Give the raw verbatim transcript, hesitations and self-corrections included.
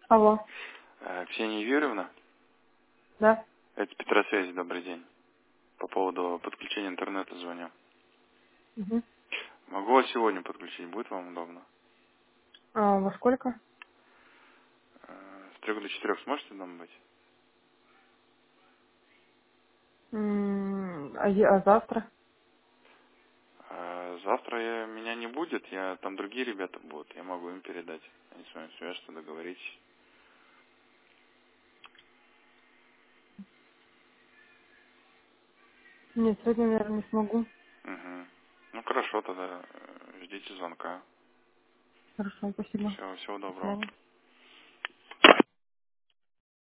Алло. Э, Ксения Юрьевна, Да. это Петросвязь, добрый день. По поводу подключения интернета звоню. Угу. Могу вас сегодня подключить, будет вам удобно? А во сколько? Э, С трех до четырех сможете дома быть? М, А, е- а завтра? Э, Завтра я, меня не будет, я там другие ребята будут, я могу им передать. Они с вами свяжутся, договоритесь. Нет, сегодня, наверное, не смогу. Угу. Ну хорошо, тогда э, ждите звонка. Хорошо, спасибо. Всего, всего До доброго. свидания.